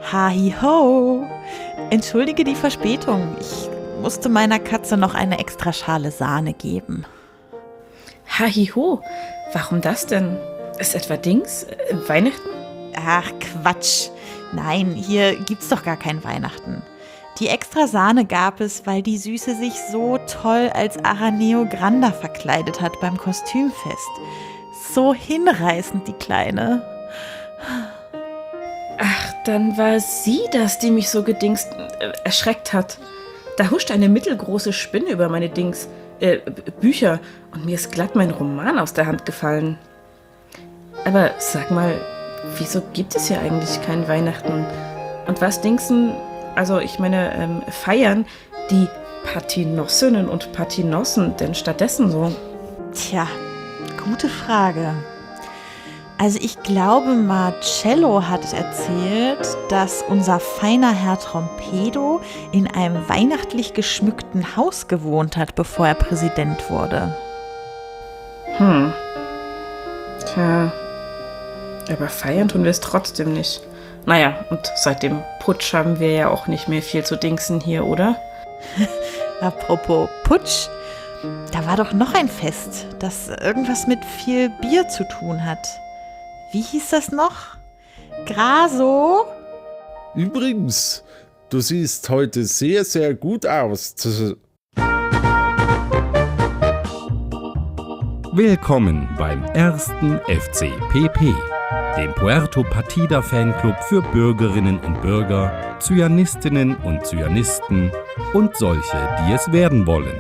Hi-ho! Entschuldige die Verspätung. Ich musste meiner Katze noch eine extra Schale Sahne geben. Hi-ho! Warum das denn? Ist etwa Weihnachten? Ach, Quatsch. Nein, hier gibt's doch gar kein Weihnachten. Die extra Sahne gab es, weil die Süße sich so toll als Araneo Granda verkleidet hat beim Kostümfest. So hinreißend, die Kleine. Ach, dann war sie das, die mich so erschreckt hat. Da huscht eine mittelgroße Spinne über meine Bücher und mir ist glatt mein Roman aus der Hand gefallen. Aber sag mal, wieso gibt es hier eigentlich kein Weihnachten? Und was feiern die Patinossinnen und Patinossen denn stattdessen so? Tja, gute Frage. Also ich glaube, Marcello hat erzählt, dass unser feiner Herr Trompedo in einem weihnachtlich geschmückten Haus gewohnt hat, bevor er Präsident wurde. Tja, aber feiern tun wir es trotzdem nicht. Naja, und seit dem Putsch haben wir ja auch nicht mehr viel zu dingsen hier, oder? Apropos Putsch, da war doch noch ein Fest, das irgendwas mit viel Bier zu tun hat. Wie hieß das noch? Graso? Übrigens, du siehst heute sehr, sehr gut aus. Willkommen beim ersten FCPP, dem Puerto Partida Fanclub für Bürgerinnen und Bürger, Zyanistinnen und Zyanisten und solche, die es werden wollen.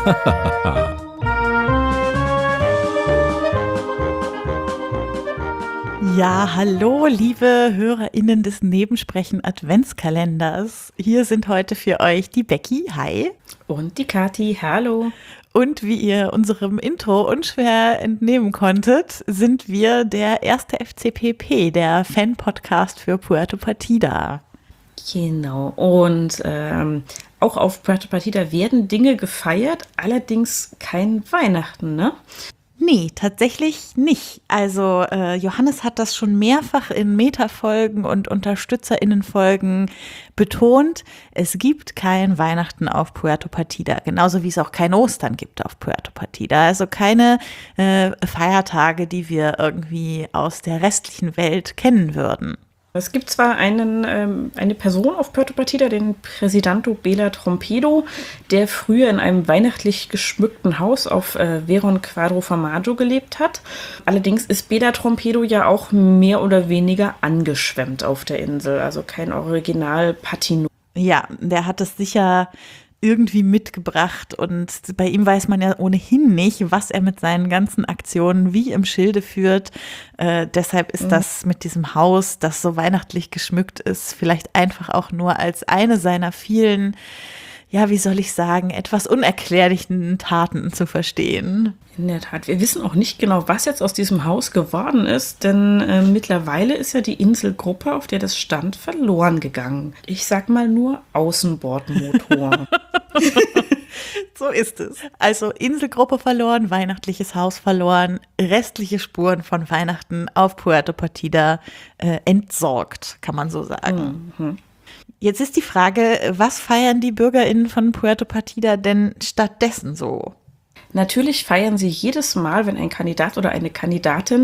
Ja, hallo, liebe HörerInnen des Nebensprechen-Adventskalenders. Hier sind heute für euch die Becky, hi. Und die Kathi, hallo. Und wie ihr unserem Intro unschwer entnehmen konntet, sind wir der erste FCPP, der Fan-Podcast für Puerto Partida. Genau, und auch auf Puerto Partida werden Dinge gefeiert, allerdings kein Weihnachten, ne? Nee, tatsächlich nicht. Also Johannes hat das schon mehrfach in Meta-Folgen und UnterstützerInnen-Folgen betont. Es gibt kein Weihnachten auf Puerto Partida, genauso wie es auch kein Ostern gibt auf Puerto Partida. Also keine Feiertage, die wir irgendwie aus der restlichen Welt kennen würden. Es gibt zwar eine Person auf Puerto Partida, den Presidente Bela Trompedo, der früher in einem weihnachtlich geschmückten Haus auf Verón Cuadro Farmajo gelebt hat. Allerdings ist Bela Trompedo ja auch mehr oder weniger angeschwemmt auf der Insel, also kein Original Patino. Ja, der hat es sicher irgendwie mitgebracht und bei ihm weiß man ja ohnehin nicht, was er mit seinen ganzen Aktionen wie im Schilde führt. Deshalb ist das mit diesem Haus, das so weihnachtlich geschmückt ist, vielleicht einfach auch nur als eine seiner vielen, ja, wie soll ich sagen, etwas unerklärlichen Taten zu verstehen. In der Tat, wir wissen auch nicht genau, was jetzt aus diesem Haus geworden ist, denn mittlerweile ist ja die Inselgruppe, auf der das stand, verloren gegangen. Ich sag mal nur Außenbordmotor. So ist es. Also Inselgruppe verloren, weihnachtliches Haus verloren, restliche Spuren von Weihnachten auf Puerto Partida entsorgt, kann man so sagen. Mhm. Jetzt ist die Frage, was feiern die BürgerInnen von Puerto Partida denn stattdessen so? Natürlich feiern sie jedes Mal, wenn ein Kandidat oder eine Kandidatin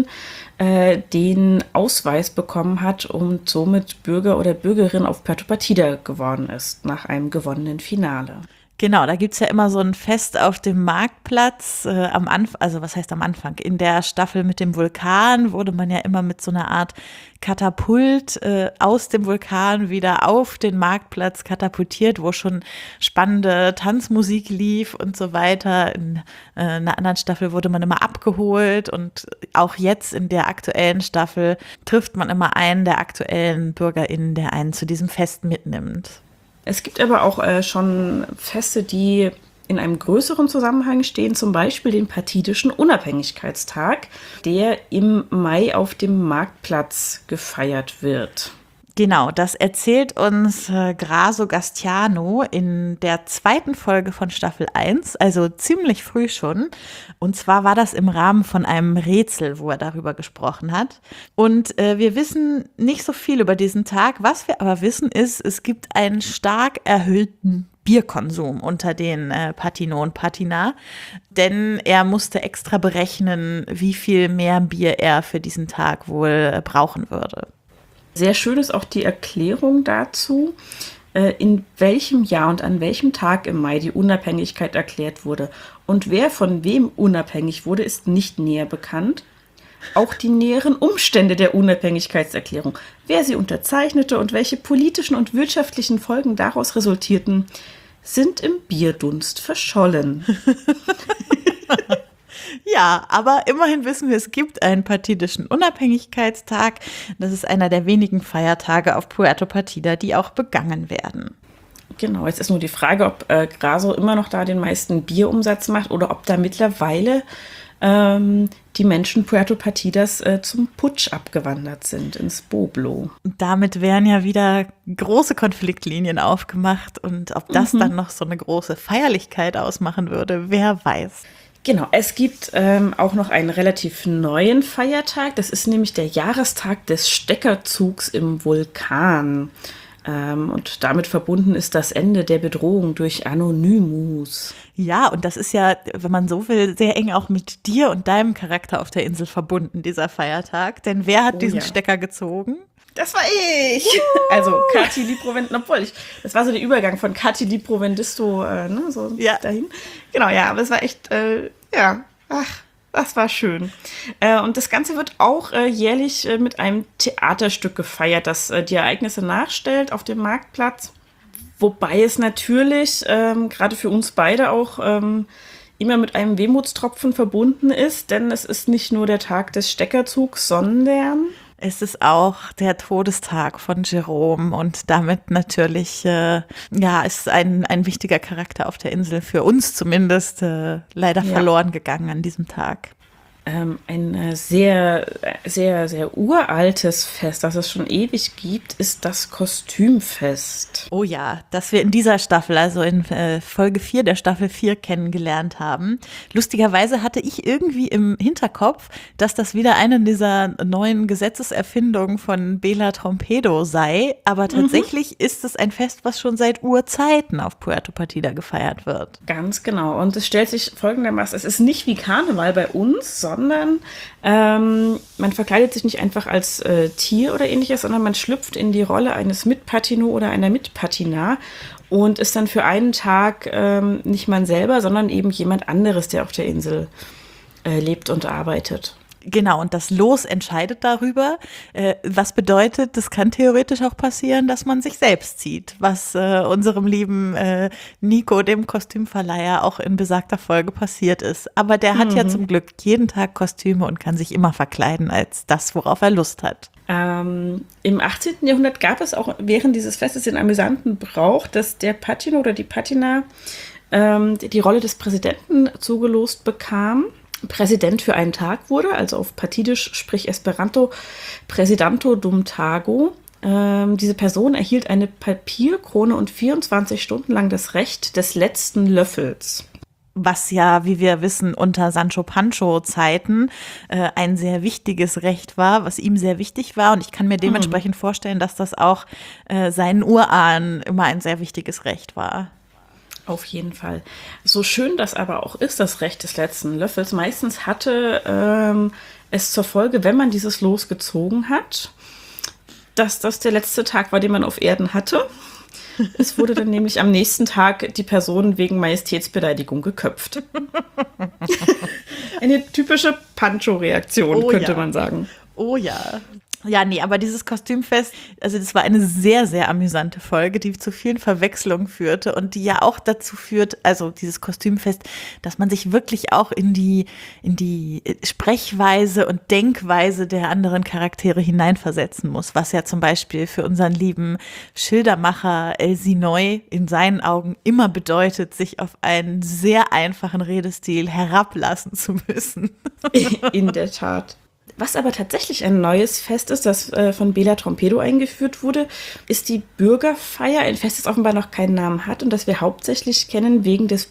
den Ausweis bekommen hat und somit Bürger oder Bürgerin auf Puerto Partida geworden ist, nach einem gewonnenen Finale. Genau, da gibt's ja immer so ein Fest auf dem Marktplatz am Anfang, also was heißt am Anfang? In der Staffel mit dem Vulkan wurde man ja immer mit so einer Art Katapult aus dem Vulkan wieder auf den Marktplatz katapultiert, wo schon spannende Tanzmusik lief und so weiter. In einer anderen Staffel wurde man immer abgeholt und auch jetzt in der aktuellen Staffel trifft man immer einen der aktuellen BürgerInnen, der einen zu diesem Fest mitnimmt. Es gibt aber auch schon Feste, die in einem größeren Zusammenhang stehen, zum Beispiel den Partidischen Unabhängigkeitstag, der im Mai auf dem Marktplatz gefeiert wird. Genau, das erzählt uns Graso Gastiano in der 2. Folge von Staffel 1, also ziemlich früh schon. Und zwar war das im Rahmen von einem Rätsel, wo er darüber gesprochen hat. Und wir wissen nicht so viel über diesen Tag. Was wir aber wissen ist, es gibt einen stark erhöhten Bierkonsum unter den Patino und Patina, denn er musste extra berechnen, wie viel mehr Bier er für diesen Tag wohl brauchen würde. Sehr schön ist auch die Erklärung dazu, in welchem Jahr und an welchem Tag im Mai die Unabhängigkeit erklärt wurde. Und wer von wem unabhängig wurde, ist nicht näher bekannt. Auch die näheren Umstände der Unabhängigkeitserklärung, wer sie unterzeichnete und welche politischen und wirtschaftlichen Folgen daraus resultierten, sind im Bierdunst verschollen. Ja, aber immerhin wissen wir, es gibt einen partidischen Unabhängigkeitstag. Das ist einer der wenigen Feiertage auf Puerto Partida, die auch begangen werden. Genau, jetzt ist nur die Frage, ob Graso immer noch da den meisten Bierumsatz macht oder ob da mittlerweile die Menschen Puerto Partidas zum Putsch abgewandert sind, ins Pueblo. Damit wären ja wieder große Konfliktlinien aufgemacht. Und ob das dann noch so eine große Feierlichkeit ausmachen würde, wer weiß. Genau, es gibt auch noch einen relativ neuen Feiertag. Das ist nämlich der Jahrestag des Steckerzugs im Vulkan. Und damit verbunden ist das Ende der Bedrohung durch Anonymous. Ja, und das ist ja, wenn man so will, sehr eng auch mit dir und deinem Charakter auf der Insel verbunden, dieser Feiertag. Denn wer hat diesen Stecker gezogen? Das war ich! Also Kati Liprovendisto, das war so der Übergang von Kati Liprovendisto dahin. Genau, ja, aber es war echt, das war schön. Und das Ganze wird auch jährlich mit einem Theaterstück gefeiert, das die Ereignisse nachstellt auf dem Marktplatz. Wobei es natürlich gerade für uns beide auch immer mit einem Wehmutstropfen verbunden ist, denn es ist nicht nur der Tag des Steckerzugs, sondern es ist auch der Todestag von Jerome und damit natürlich, ist ein wichtiger Charakter auf der Insel, für uns zumindest, leider verloren gegangen an diesem Tag. Ein sehr, sehr, sehr uraltes Fest, das es schon ewig gibt, ist das Kostümfest. Oh ja, das wir in dieser Staffel, also in Folge 4 der Staffel 4 kennengelernt haben. Lustigerweise hatte ich irgendwie im Hinterkopf, dass das wieder eine dieser neuen Gesetzeserfindungen von Bela Trompedo sei, aber tatsächlich ist es ein Fest, was schon seit Urzeiten auf Puerto Partida gefeiert wird. Ganz genau, und es stellt sich folgendermaßen, es ist nicht wie Karneval bei uns, sondern man verkleidet sich nicht einfach als Tier oder ähnliches, sondern man schlüpft in die Rolle eines Mitpatino oder einer Mitpatina und ist dann für einen Tag nicht man selber, sondern eben jemand anderes, der auf der Insel lebt und arbeitet. Genau, und das Los entscheidet darüber, was bedeutet, das kann theoretisch auch passieren, dass man sich selbst zieht, was unserem lieben Nico, dem Kostümverleiher, auch in besagter Folge passiert ist. Aber der hat ja zum Glück jeden Tag Kostüme und kann sich immer verkleiden als das, worauf er Lust hat. Im 18. Jahrhundert gab es auch während dieses Festes den amüsanten Brauch, dass der Patino oder die Patina die Rolle des Präsidenten zugelost bekam. Präsident für einen Tag wurde, also auf Partidisch, sprich Esperanto, Presidanto dum tago. Diese Person erhielt eine Papierkrone und 24 Stunden lang das Recht des letzten Löffels. Was ja, wie wir wissen, unter Sancho Pancho-Zeiten ein sehr wichtiges Recht war, was ihm sehr wichtig war. Und ich kann mir dementsprechend vorstellen, dass das auch seinen Urahnen immer ein sehr wichtiges Recht war. Auf jeden Fall. So schön das aber auch ist, das Recht des letzten Löffels, meistens hatte es zur Folge, wenn man dieses Los gezogen hat, dass das der letzte Tag war, den man auf Erden hatte. Es wurde dann nämlich am nächsten Tag die Person wegen Majestätsbeleidigung geköpft. Eine typische Pancho-Reaktion, könnte man sagen. Oh ja. Ja, nee, aber dieses Kostümfest, also das war eine sehr, sehr amüsante Folge, die zu vielen Verwechslungen führte und die ja auch dazu führt, also dieses Kostümfest, dass man sich wirklich auch in die Sprechweise und Denkweise der anderen Charaktere hineinversetzen muss, was ja zum Beispiel für unseren lieben Schildermacher El Sinoy in seinen Augen immer bedeutet, sich auf einen sehr einfachen Redestil herablassen zu müssen. In der Tat. Was aber tatsächlich ein neues Fest ist, das von Bela Trompedo eingeführt wurde, ist die Bürgerfeier. Ein Fest, das offenbar noch keinen Namen hat und das wir hauptsächlich kennen wegen des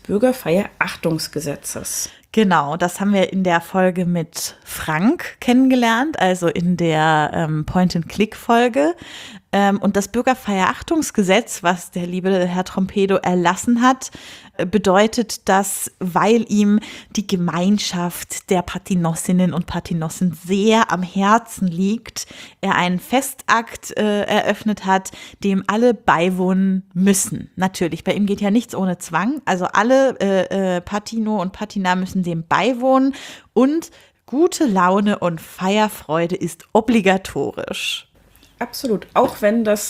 Bürgerfeierachtungsgesetzes. Genau, das haben wir in der Folge mit Frank kennengelernt, also in der Point-and-Click-Folge. Und das Bürgerfeierachtungsgesetz, was der liebe Herr Trompedo erlassen hat, bedeutet, dass, weil ihm die Gemeinschaft der Patinossinnen und Patinossen sehr am Herzen liegt, er einen Festakt eröffnet hat, dem alle beiwohnen müssen. Natürlich, bei ihm geht ja nichts ohne Zwang. Also alle Patino und Patina müssen dem beiwohnen und gute Laune und Feierfreude ist obligatorisch. Absolut. Auch wenn das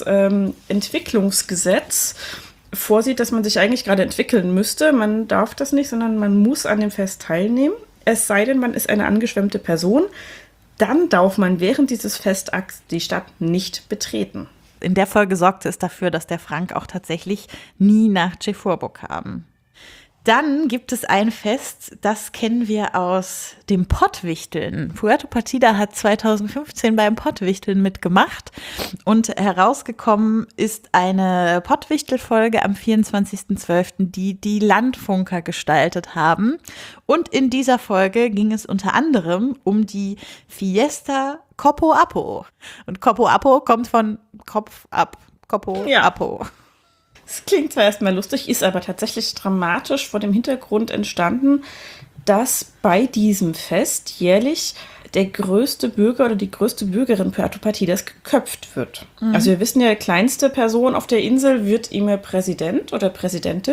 Entwicklungsgesetz vorsieht, dass man sich eigentlich gerade entwickeln müsste. Man darf das nicht, sondern man muss an dem Fest teilnehmen. Es sei denn, man ist eine angeschwemmte Person. Dann darf man während dieses Festakts die Stadt nicht betreten. In der Folge sorgte es dafür, dass der Frank auch tatsächlich nie nach Chefurbo kam. Dann gibt es ein Fest, das kennen wir aus dem Pottwichteln. Puerto Partida hat 2015 beim Pottwichteln mitgemacht und herausgekommen ist eine Pottwichtel-Folge am 24.12., die Landfunker gestaltet haben. Und in dieser Folge ging es unter anderem um die Fiesta Copo Apo. Und Copo Apo kommt von Kopf ab. Copo Apo. Es klingt zwar erstmal lustig, ist aber tatsächlich dramatisch vor dem Hintergrund entstanden, dass bei diesem Fest jährlich der größte Bürger oder die größte Bürgerin Puerto Partidas geköpft wird. Mhm. Also wir wissen ja, die kleinste Person auf der Insel wird immer Präsident oder Präsidentin.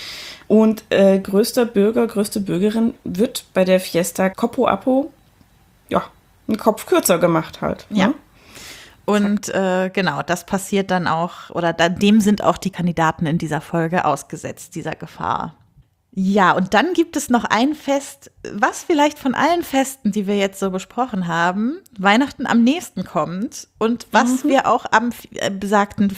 Und größter Bürger, größte Bürgerin wird bei der Fiesta Copo Apo, einen Kopf kürzer gemacht halt. Ja. Ne? Und genau, das passiert dann auch, oder dem sind auch die Kandidaten in dieser Folge ausgesetzt, dieser Gefahr. Ja, und dann gibt es noch ein Fest, was vielleicht von allen Festen, die wir jetzt so besprochen haben, Weihnachten am nächsten kommt und was wir auch am besagten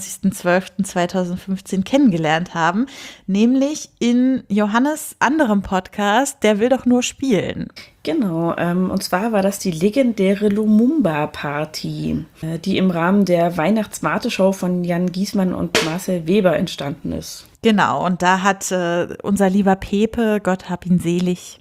24.12.2015 kennengelernt haben, nämlich in Johannes' anderem Podcast, Der will doch nur spielen. Genau, und zwar war das die legendäre Lumumba-Party, die im Rahmen der Weihnachtswarteshow von Jan Giesmann und Marcel Weber entstanden ist. Genau, und da hat unser lieber Pepe, Gott hab ihn selig,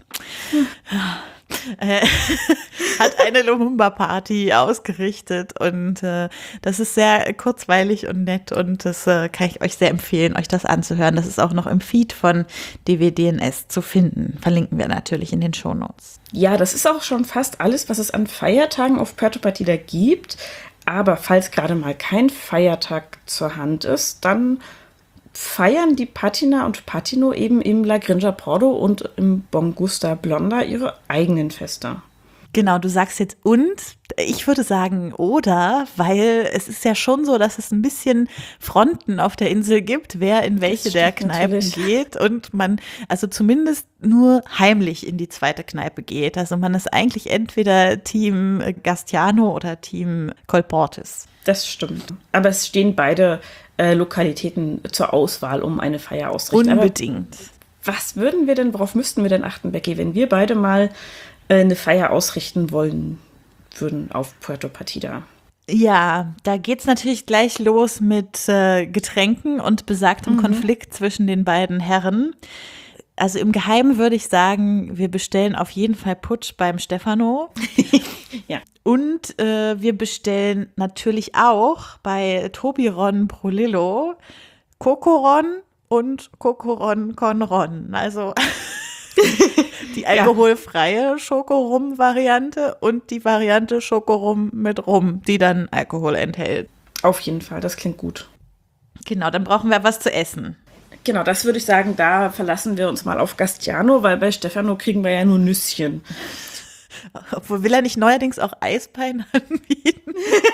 hat eine Lumumba-Party ausgerichtet und das ist sehr kurzweilig und nett und das kann ich euch sehr empfehlen, euch das anzuhören. Das ist auch noch im Feed von DWDNS zu finden. Verlinken wir natürlich in den Shownotes. Ja, das ist auch schon fast alles, was es an Feiertagen auf Puerto Partida gibt. Aber falls gerade mal kein Feiertag zur Hand ist, dann feiern die Patina und Patino eben im La Grinja Pordo und im Bon Gusta Blonda ihre eigenen Feste. Genau, du sagst jetzt und, ich würde sagen oder, weil es ist ja schon so, dass es ein bisschen Fronten auf der Insel gibt, wer in welche der Kneipen geht und man also zumindest nur heimlich in die zweite Kneipe geht. Also man ist eigentlich entweder Team Gastiano oder Team Colportis. Das stimmt, aber es stehen beide Lokalitäten zur Auswahl, um eine Feier auszurichten. Unbedingt. Aber worauf müssten wir denn achten, Becky, wenn wir beide mal eine Feier ausrichten wollen würden auf Puerto Partida? Ja, da geht's natürlich gleich los mit Getränken und besagtem Konflikt zwischen den beiden Herren. Also im Geheimen würde ich sagen, wir bestellen auf jeden Fall Putsch beim Stefano. Ja. Und wir bestellen natürlich auch bei Tobiron Prolillo Cocoron und Cocoron con Ron. Also die alkoholfreie Schokorum-Variante und die Variante Schokorum mit Rum, die dann Alkohol enthält. Auf jeden Fall, das klingt gut. Genau, dann brauchen wir was zu essen. Genau, das würde ich sagen, da verlassen wir uns mal auf Gastiano, weil bei Stefano kriegen wir ja nur Nüsschen. Obwohl, will er nicht neuerdings auch Eisbein anbieten?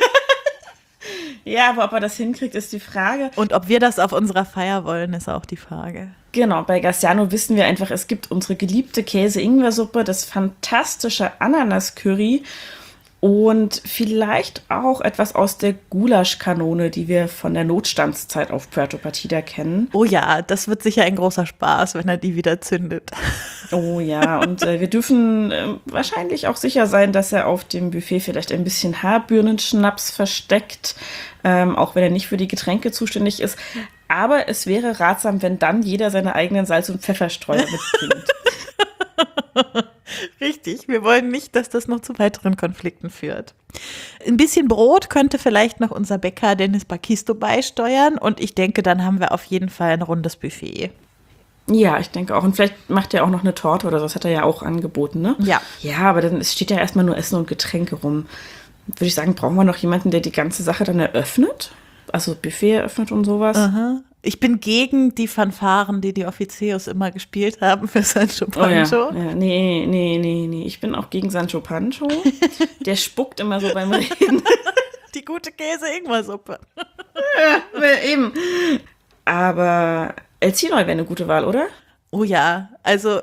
Ja, aber ob er das hinkriegt, ist die Frage. Und ob wir das auf unserer Feier wollen, ist auch die Frage. Genau, bei Gastiano wissen wir einfach, es gibt unsere geliebte Käse-Ingwer-Suppe, das fantastische Ananas-Curry Und vielleicht auch etwas aus der Gulaschkanone, die wir von der Notstandszeit auf Puerto Partida kennen. Oh ja, das wird sicher ein großer Spaß, wenn er die wieder zündet. Oh ja, und wir dürfen wahrscheinlich auch sicher sein, dass er auf dem Buffet vielleicht ein bisschen Haarbirnenschnaps versteckt, auch wenn er nicht für die Getränke zuständig ist. Aber es wäre ratsam, wenn dann jeder seine eigenen Salz- und Pfefferstreuer mitbringt. Richtig, wir wollen nicht, dass das noch zu weiteren Konflikten führt. Ein bisschen Brot könnte vielleicht noch unser Bäcker Dennis Baquisto beisteuern und ich denke, dann haben wir auf jeden Fall ein rundes Buffet. Ja, ich denke auch. Und vielleicht macht er auch noch eine Torte oder so, das hat er ja auch angeboten, ne? Ja. Ja, aber dann steht ja erstmal nur Essen und Getränke rum. Würde ich sagen, brauchen wir noch jemanden, der die ganze Sache dann eröffnet? Also Buffet eröffnet und sowas? Aha. Ich bin gegen die Fanfaren, die die Offizios immer gespielt haben für Sancho Pancho. Oh ja. Nee. Ich bin auch gegen Sancho Pancho. Der spuckt immer so beim Reden. Die gute Käse-Ingwer-Suppe. Ja, eben. Aber El Cinoy wäre eine gute Wahl, oder? Oh ja, also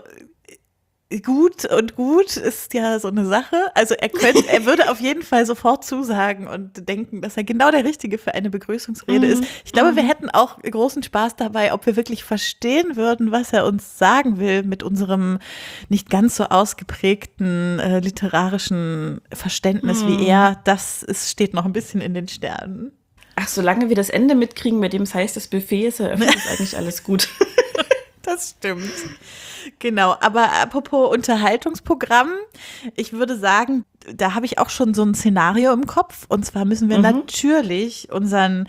gut ist ja so eine Sache. Also er würde auf jeden Fall sofort zusagen und denken, dass er genau der Richtige für eine Begrüßungsrede ist. Ich glaube, wir hätten auch großen Spaß dabei, ob wir wirklich verstehen würden, was er uns sagen will mit unserem nicht ganz so ausgeprägten literarischen Verständnis wie er. Steht noch ein bisschen in den Sternen. Ach, solange wir das Ende mitkriegen, mit dem es heißt, das Buffet ist eröffnet, ist eigentlich alles gut. Das stimmt. Genau, aber apropos Unterhaltungsprogramm, ich würde sagen, da habe ich auch schon so ein Szenario im Kopf. Und zwar müssen wir natürlich unseren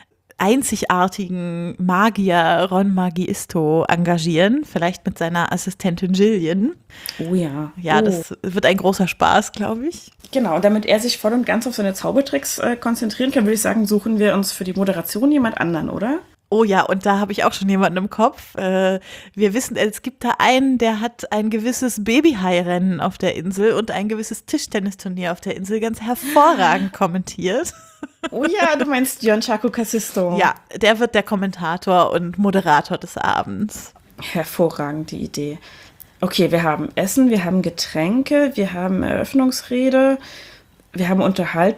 einzigartigen Magier Ron Magisto engagieren, vielleicht mit seiner Assistentin Gillian. Oh ja. Ja, das wird ein großer Spaß, glaube ich. Genau, damit er sich voll und ganz auf seine Zaubertricks konzentrieren kann, würde ich sagen, suchen wir uns für die Moderation jemand anderen, oder? Oh ja, und da habe ich auch schon jemanden im Kopf. Wir wissen, es gibt da einen, der hat ein gewisses Babyhai-Rennen auf der Insel und ein gewisses Tischtennisturnier auf der Insel ganz hervorragend kommentiert. Oh ja, du meinst Giancarlo Cassisto. Ja, der wird der Kommentator und Moderator des Abends. Hervorragende Idee. Okay, wir haben Essen, wir haben Getränke, wir haben Eröffnungsrede, wir haben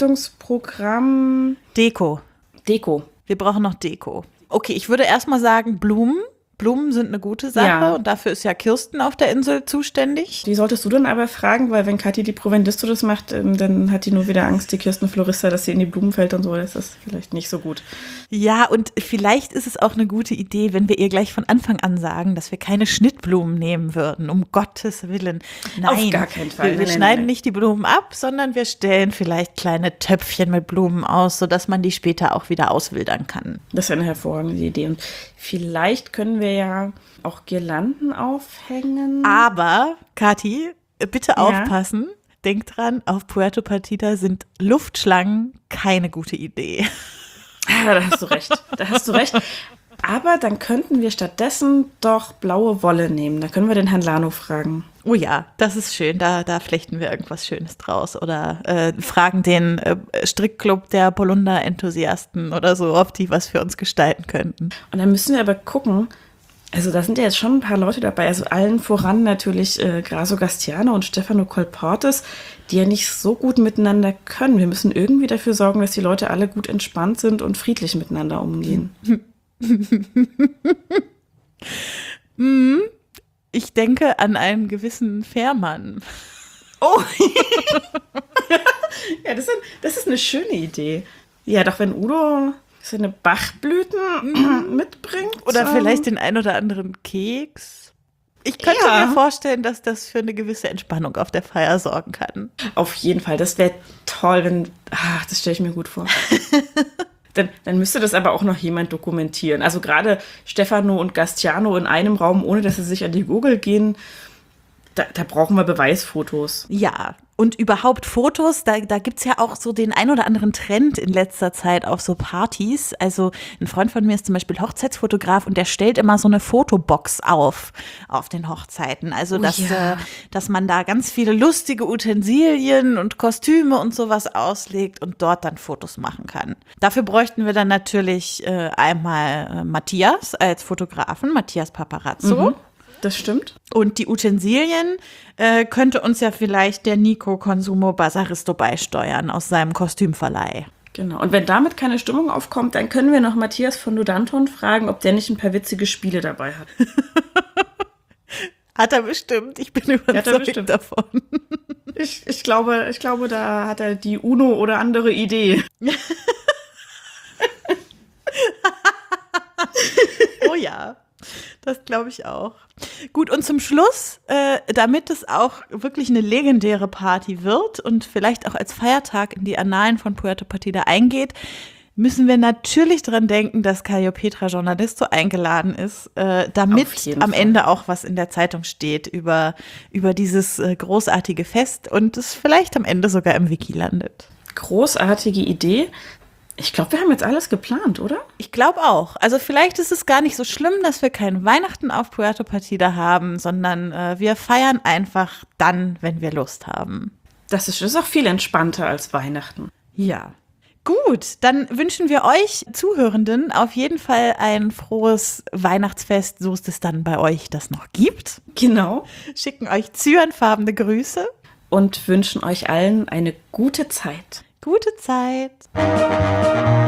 Unterhaltungsprogramm. Deko. Deko. Wir brauchen noch Deko. Okay, ich würde erstmal sagen Blumen. Blumen sind eine gute Sache und dafür ist ja Kirsten auf der Insel zuständig. Die solltest du dann aber fragen, weil wenn Kathi die Provendisto das macht, dann hat die nur wieder Angst, die Kirsten Florista, dass sie in die Blumen fällt und so. Das ist vielleicht nicht so gut. Ja, und vielleicht ist es auch eine gute Idee, wenn wir ihr gleich von Anfang an sagen, dass wir keine Schnittblumen nehmen würden, um Gottes Willen. Nein, auf gar keinen Fall. Wir schneiden nicht die Blumen ab, sondern wir stellen vielleicht kleine Töpfchen mit Blumen aus, sodass man die später auch wieder auswildern kann. Das ist eine hervorragende Idee. Und vielleicht können wir ja auch Girlanden aufhängen. Aber, Kathi, bitte aufpassen. Denk dran, auf Puerto Partida sind Luftschlangen keine gute Idee. Ja, da hast du recht. Aber dann könnten wir stattdessen doch blaue Wolle nehmen. Da können wir den Herrn Lano fragen. Oh ja, das ist schön. Da flechten wir irgendwas Schönes draus. Oder fragen den Strickclub der Polunder-Enthusiasten oder so, ob die was für uns gestalten könnten. Und dann müssen wir aber gucken, also da sind ja jetzt schon ein paar Leute dabei, also allen voran natürlich Graso Gastiano und Stefano Colportes, die ja nicht so gut miteinander können. Wir müssen irgendwie dafür sorgen, dass die Leute alle gut entspannt sind und friedlich miteinander umgehen. Ich denke an einen gewissen Fährmann. Oh, ja, das ist eine schöne Idee. Ja, doch wenn Udo seine Bachblüten mitbringt. Oder vielleicht den ein oder anderen Keks. Ich könnte mir vorstellen, dass das für eine gewisse Entspannung auf der Feier sorgen kann. Auf jeden Fall, das wäre toll, wenn, das stelle ich mir gut vor. Dann müsste das aber auch noch jemand dokumentieren. Also gerade Stefano und Gastiano in einem Raum, ohne dass sie sich an die Gurgel gehen, da brauchen wir Beweisfotos. Ja, und überhaupt Fotos, da gibt es ja auch so den ein oder anderen Trend in letzter Zeit auf so Partys. Also ein Freund von mir ist zum Beispiel Hochzeitsfotograf und der stellt immer so eine Fotobox auf den Hochzeiten. Also dass man da ganz viele lustige Utensilien und Kostüme und sowas auslegt und dort dann Fotos machen kann. Dafür bräuchten wir dann natürlich einmal Matthias als Fotografen, Matthias Paparazzo. Das stimmt. Und die Utensilien könnte uns ja vielleicht der Nico Consumo Basaristo beisteuern aus seinem Kostümverleih. Genau. Und wenn damit keine Stimmung aufkommt, dann können wir noch Matthias von Nodanton fragen, ob der nicht ein paar witzige Spiele dabei hat. Hat er bestimmt. Ich bin überzeugt davon. Ich glaube, da hat er die Uno oder andere Idee. Oh ja, das glaube ich auch. Gut, und zum Schluss, damit es auch wirklich eine legendäre Party wird und vielleicht auch als Feiertag in die Annalen von Puerto Partida eingeht, müssen wir natürlich dran denken, dass Cayo Petra Journalisto eingeladen ist, damit am Ende auch was in der Zeitung steht über dieses großartige Fest und es vielleicht am Ende sogar im Wiki landet. Großartige Idee. Ich glaube, wir haben jetzt alles geplant, oder? Ich glaube auch. Also vielleicht ist es gar nicht so schlimm, dass wir kein Weihnachten auf Puerto Partida haben, sondern wir feiern einfach dann, wenn wir Lust haben. Das ist auch viel entspannter als Weihnachten. Ja. Gut, dann wünschen wir euch Zuhörenden auf jeden Fall ein frohes Weihnachtsfest, so es dann bei euch das noch gibt. Genau. Schicken euch zyanfarbene Grüße. Und wünschen euch allen eine gute Zeit. Gute Zeit.